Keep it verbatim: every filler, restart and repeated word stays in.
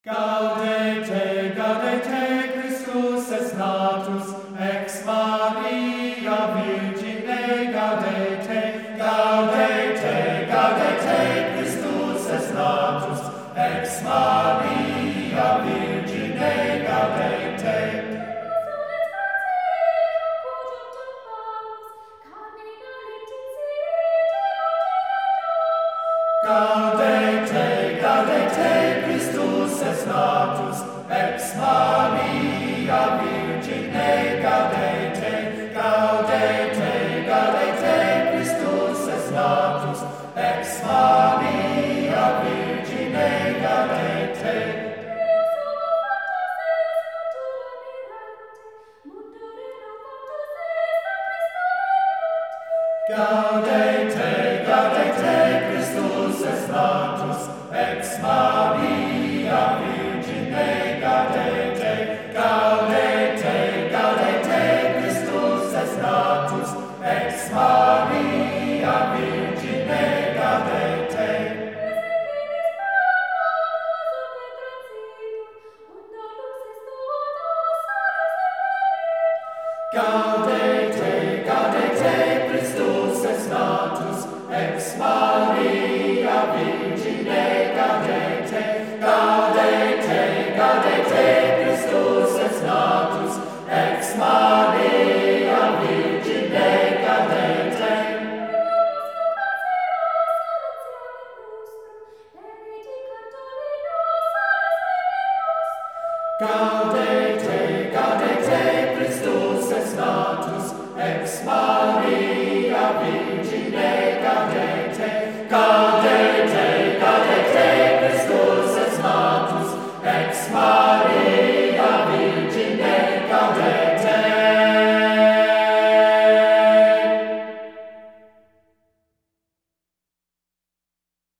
Gaudete, gaudete, Christus es natus, ex Maria Virgine, gaudete, gaudete, gaudete, Christus es natus, ex Maria Virgine, gaudete. Gaudete, gaudete, Christus es natus, ex Maria Virgine, gaudete, gaudete, gaudete, Christus es natus, ex Maria Virgine, gaudete. Gaudete, gaudete, Christus es natus, ex Maria Virgine, gaudete, gaudete, gaudete, Christus es natus, ex Maria Virgine, gaudete. Gaudete, gaudete, Christus es natus, ex Maria Virgine, gaudete, gaudete, gaudete, Christus es natus, ex Maria Virgine, gaudete. Gaudete, gaudete, Christus es natus, ex Maria Virgine.